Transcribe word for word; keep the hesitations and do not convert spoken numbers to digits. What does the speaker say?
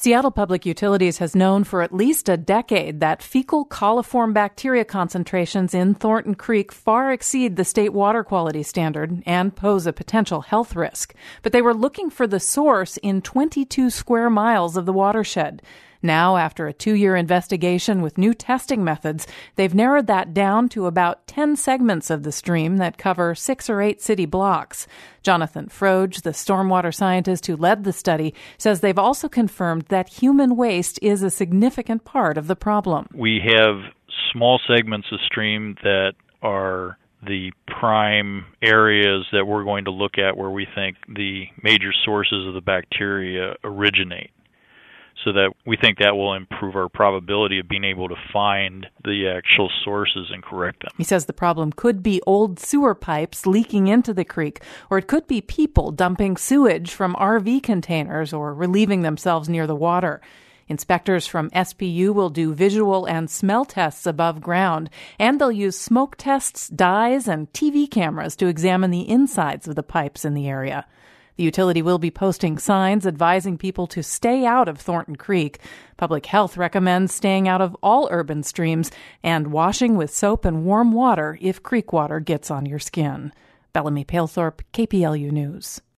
Seattle Public Utilities has known for at least a decade that fecal coliform bacteria concentrations in Thornton Creek far exceed the state water quality standard and pose a potential health risk. But they were looking for the source in twenty-two square miles of the watershed. Now, after a two-year investigation with new testing methods, they've narrowed that down to about ten segments of the stream that cover six or eight city blocks. Jonathan Froge, the stormwater scientist who led the study, says they've also confirmed that human waste is a significant part of the problem. We have small segments of stream that are the prime areas that we're going to look at where we think the major sources of the bacteria originate, so that we think that will improve our probability of being able to find the actual sources and correct them. He says the problem could be old sewer pipes leaking into the creek, or it could be people dumping sewage from R V containers or relieving themselves near the water. Inspectors from S P U will do visual and smell tests above ground, and they'll use smoke tests, dyes, and T V cameras to examine the insides of the pipes in the area. The utility will be posting signs advising people to stay out of Thornton Creek. Public Health recommends staying out of all urban streams and washing with soap and warm water if creek water gets on your skin. Bellamy Palethorpe, K P L U News.